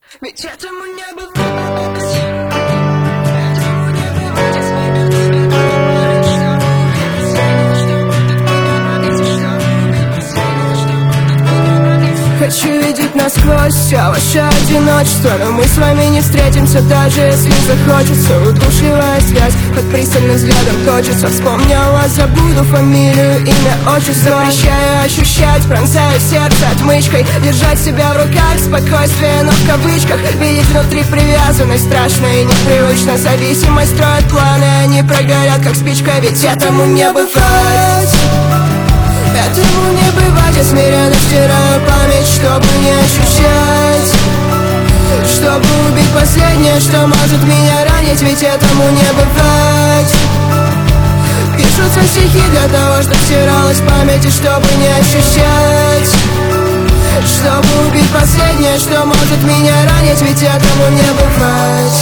Ведь этому не бывать. Этому не бывать. Я смею тебе говорить, что будет последнее, что будет меня радовать, что будет последнее, что будет меня радовать. Хочу видеть насквозь все ваше одиночество, но мы с вами не встретимся, даже если захочется. Удушливая связь, под пристальным взглядом точится. Вспомнил вас, забуду фамилию, имя, отчество. Запрещаю ощущать, пронзаю сердце отмычкой. Держать себя в руках, спокойствие, но в кавычках. Видеть внутри привязанность, страшная и непривычная зависимость. Строят планы, они прогорят, как спичка. Ведь этому не бывать. Этому не бывать. Я смиренно стираю память, чтобы не ощущать, чтобы убить последнее, что может меня ранить. Ведь этому не бывать. Пишутся стихи для того, чтобы стиралась память, и чтобы не ощущать, чтобы убить последнее, что может меня ранить. Ведь этому не бывать.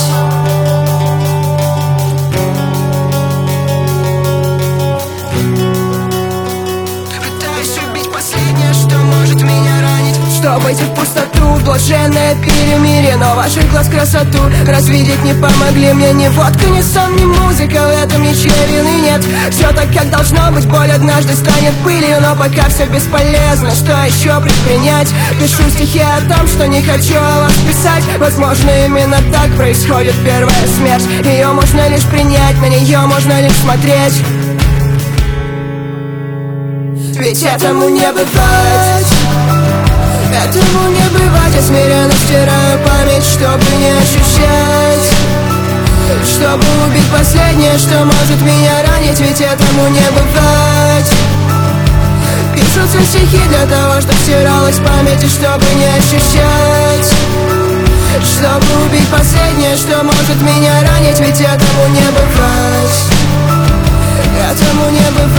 Чтоб войти в пустоту, блаженное перемирие. Но ваших глаз красоту развидеть не помогли мне ни водка, ни сон, ни музыка. В этом ничьей вины нет. Все так, как должно быть, боль однажды станет пылью. Но пока все бесполезно, что еще предпринять? Пишу стихи о том, что не хочу о вас писать. Возможно, именно так происходит первая смерть. Ее можно лишь принять, на нее можно лишь смотреть. Ведь этому не бывать. Этому не бывать. Я смиренно стираю память, чтобы не ощущать, чтобы убить последнее, что может меня ранить. Ведь этому не бывать. Пишутся стихи для того, чтобы стиралась память, и чтобы не ощущать, чтобы убить последнее, что может меня ранить. Ведь этому не бывать. Этому не бывать.